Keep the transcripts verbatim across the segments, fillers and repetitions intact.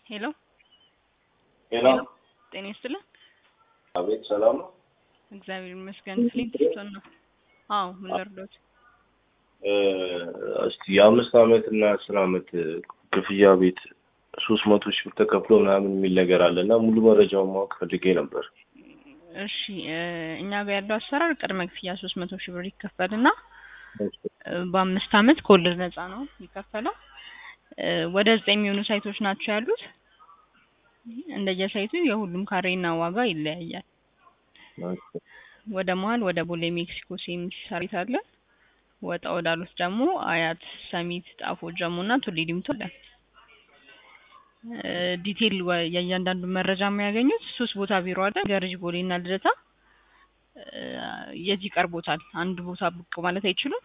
ሄሎ ሄሎ ጤና ይስጥልኝ። አቤት ሰላም ነው? እግዚአብሔር ይመስገን። ፍሊንትስቶን ነው። አዎ ምን ልርዳዎት? እ እስቲ የአምስት አመት እና አስር አመት ክፍያ ቤት ሶስት መቶ ሺህ ብር ተከፍሎ ምናምን የሚል ነገር አለና ሙሉ መረጃውን ማወቅ ፈልጌ ነበር። እሺ እኛ ጋር ያለው አሰራር ቅድመ ክፍያ ሶስት መቶ ሺህ ብር ይከፈልና በአምስት አመት ከወለድ ነፃ ነው የሚከፈለው። ወደ ዘጠኝ የሚሆኑ ሳይቶች ናቸው ያሉት። እንደየሳይቱ የሁሉም ካሬና ዋጋ ይለያያል። ወደ መሀል ወደ ቦሌ ሜክሲኮ ሴምስ ሳሪት አለ። ወጣ ወዳሉት ደግሞ አያት፣ ሰሚት፣ ጣፎ፣ ጀሙና ቱሊ ዲምቱ አለ። ዲቴል የእያንዳንዱ መረጃ የሚያገኙት ሶስት ቦታ ቢሮ አለ። ገርጂ፣ ቦሌና ልደታ። የዚህ ቀርቦታል። አንድ ቦታ ብቅ ማለት አይችሉም?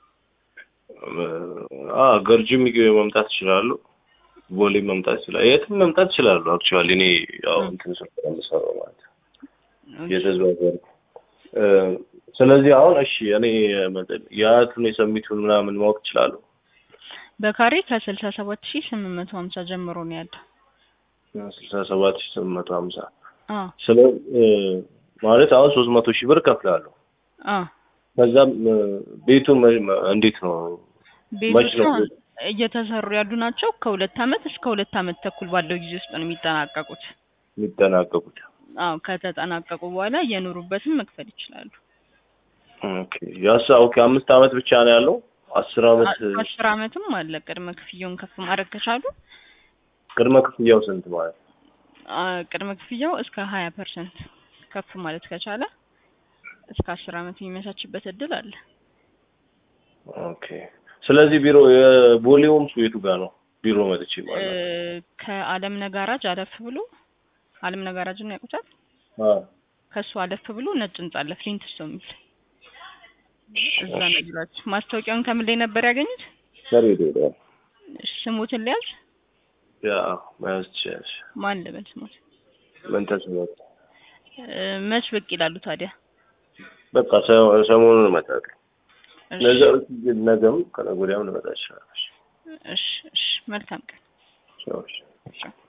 አ ገርጂም መምጣት ይችላሉ። ቦሌ መምጣት ይችላል። የትም መምጣት ይችላሉ። አክቹአሊ እኔ ያው እንትን ስለምሰራው ማለት የተዘዋወርኩ ስለዚህ አሁን እሺ እኔ ያቱን የሰሚቱን ምናምን ማወቅ እችላለሁ። በካሬ ከስልሳ ሰባት ሺህ ስምንት መቶ ሀምሳ ጀምሮ ነው ያለው። ስልሳ ሰባት ሺህ ስምንት መቶ ሀምሳ አዎ። ስለዚህ ማለት አሁን ሶስት መቶ ሺህ ብር ከፍላለሁ። አዎ። ከዛም ቤቱን እንዴት ነው ቤቶቹ እየተሰሩ ያሉ ናቸው። ከሁለት አመት እስከ ሁለት አመት ተኩል ባለው ጊዜ ውስጥ ነው የሚጠናቀቁት የሚጠናቀቁት። አዎ ከተጠናቀቁ በኋላ የኑሩበትን መክፈል ይችላሉ። ኦኬ ያሳ ኦኬ አምስት አመት ብቻ ነው ያለው? አስር አመት አስር አመትም አለ። ቅድመ ክፍያውን ከፍ ማድረግ ከቻሉ ቅድመ ክፍያው ስንት ማለት? ቅድመ ክፍያው እስከ ሀያ ፐርሰንት ከፍ ማለት ከቻለ እስከ አስር አመት የሚመቻችበት እድል አለ። ኦኬ ስለዚህ ቢሮ የቦሌውም የቱ ጋር ነው ቢሮ መጥቼ ማለት ነው? ከአለም ነጋራጅ አለፍ ብሎ አለም ነጋራጅን ያውቁታል? አዎ ከሱ አለፍ ብሎ ነጭ ህንጻ አለ ፍሊንትስቶን የሚል እዛ ነው ቢሮአችን። ማስታወቂያውን ከምን ላይ ነበር ያገኙት? ከሬዲዮ። ስሙትን ሊያዝ ያ ማስቸሽ ማን ልበል ስሙት? ምን ተስሞት መች ብቅ ይላሉ ታዲያ? በቃ ሰሞኑን እመጣለሁ። ነገሩ ነገም ከነገ ወዲያም ልመጣ እችላለሁ። እሺ እሺ መልካም ቀን። ቻው።